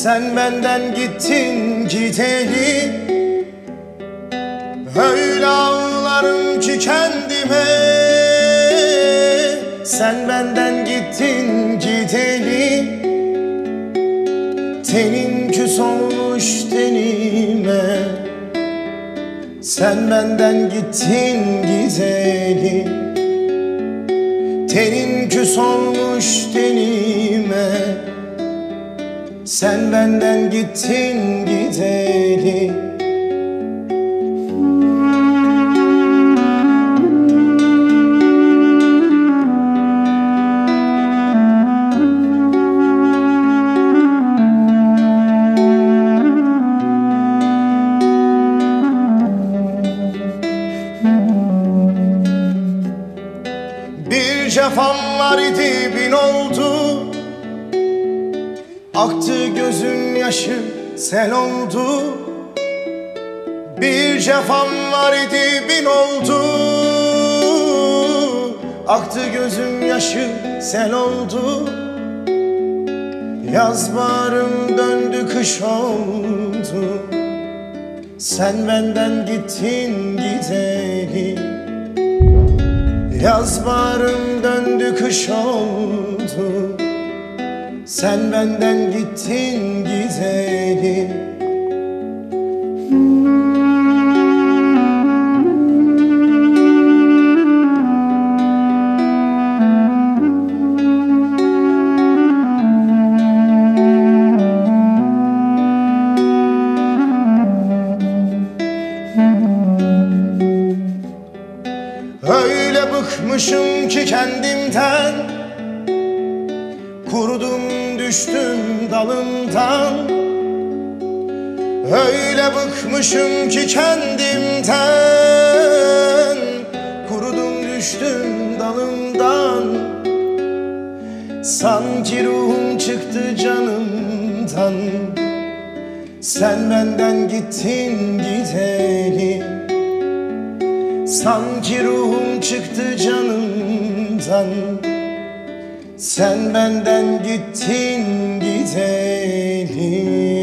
Sen benden gittin gideli, öyle ağlarım ki kendime. Sen benden gittin gideli, tenin küs olmuş tenime. Sen benden gittin gideli, tenin küs olmuş tenime. Sen benden gittin gideli. Bir cefam var idi bin oldu, aktı gözün yaşı sel oldu. Bir cefam var idi bin oldu, aktı gözüm yaşı sel oldu. Yaz baharım döndü kış oldu. Sen benden gittin gideli, yaz baharım döndü kış oldu. Sen benden gittin gideli. Öyle bıkmışım ki kendimden, kurudum düştüm dalımdan. Öyle bıkmışım ki kendimden, kurudum düştüm dalımdan. Sanki ruhum çıktı canımdan. Sen benden gittin gideli, sanki ruhum çıktı canımdan. Sen benden gittin gideli.